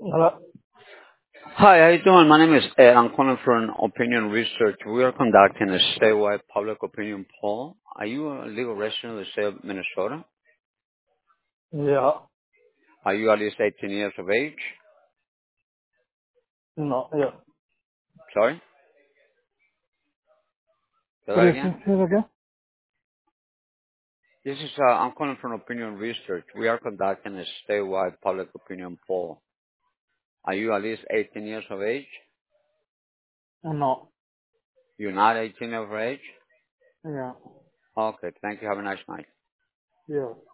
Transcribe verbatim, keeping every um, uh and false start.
Hello? Hi, how you doing? My name is Ed. I'm calling for an opinion research. We are conducting a statewide public opinion poll. Are you a legal resident of the state of Minnesota? Yeah. Are you at least eighteen years of age? No, yeah. Sorry? Say What that do you again? think here again? This is, uh, I'm calling for an opinion research. We are conducting a statewide public opinion poll. Are you at least eighteen years of age? No. You're not eighteen years of age? Yeah. Okay, thank you. Have a nice night. Yeah.